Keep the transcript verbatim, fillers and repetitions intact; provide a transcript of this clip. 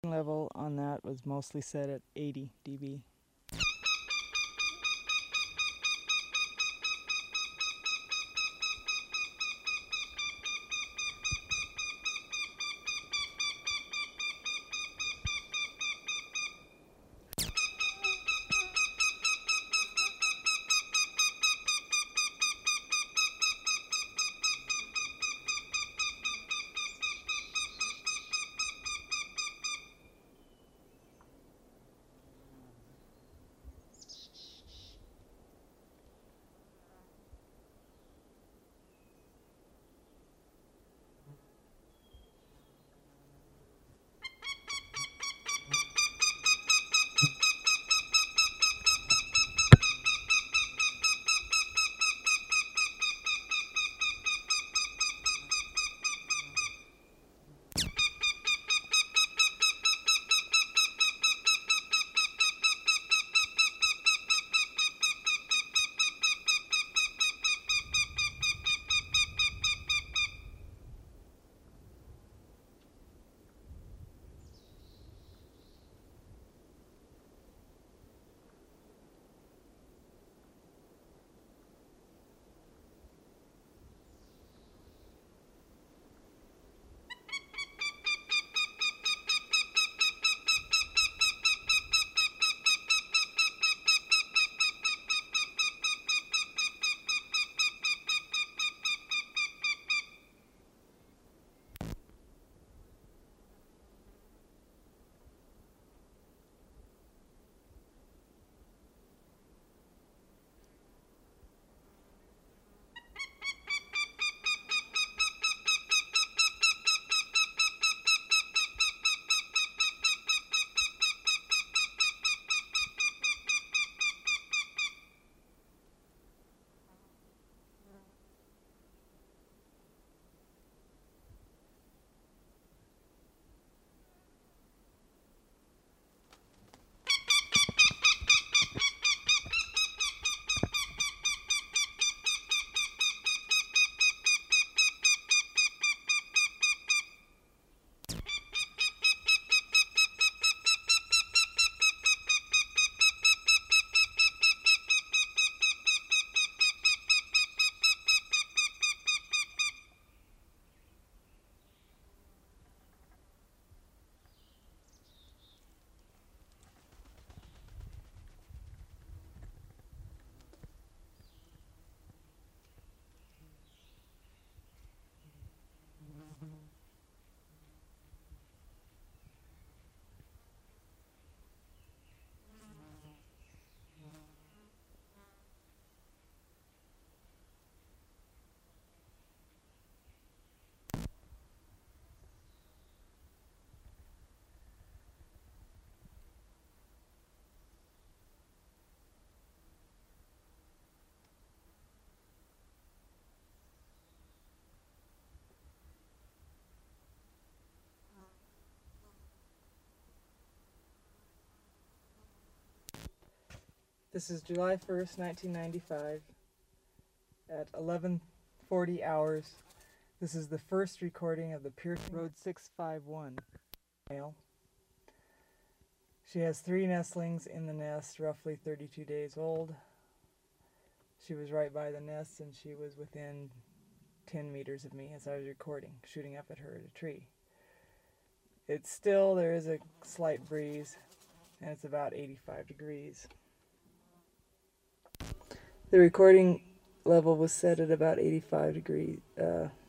Level on that was mostly set at eighty D B. This is July first, nineteen ninety-five, at eleven forty hours. This is the first recording of the Pearson Road six five one male. She has three nestlings in the nest, roughly thirty-two days old. She was right by the nest and she was within ten meters of me as I was recording, shooting up at her at a tree. It's still, there is a slight breeze, and it's about eighty-five degrees. The recording level was set at about eighty-five degrees, uh,